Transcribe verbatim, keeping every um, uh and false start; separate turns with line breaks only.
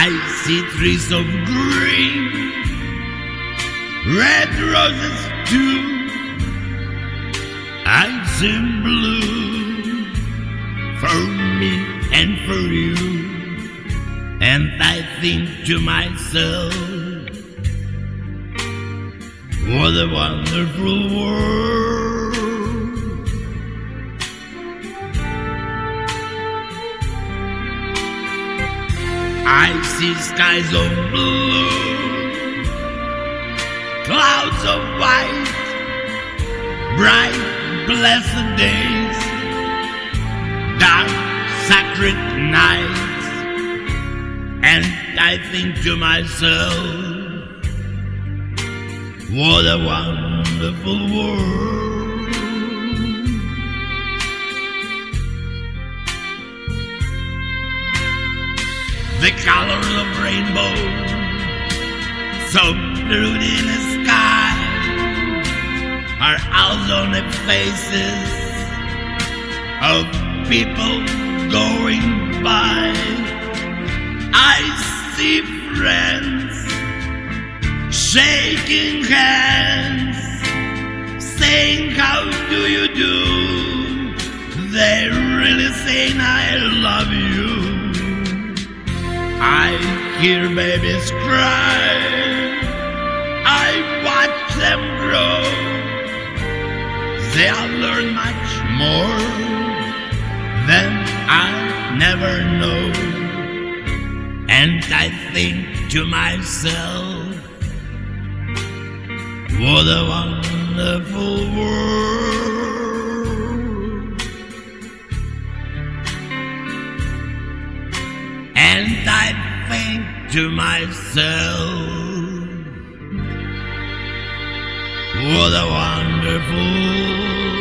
I see trees of green, red roses too. I see blue for me and for you. And I think to myself, what a wonderful world. I see skies of blue, clouds of white, bright, blessed days, dark, sacred nights. And I think to myself, what a wonderful world. The colors of rainbow, so blue in the sky, are out on the faces of people going by. I see friends shaking hands, saying how do you do. They're really saying I love you. I hear babies cry, I watch them grow. They'll learn much more than I never know. And I think to myself, what a wonderful world. And I think to myself, what a wonderful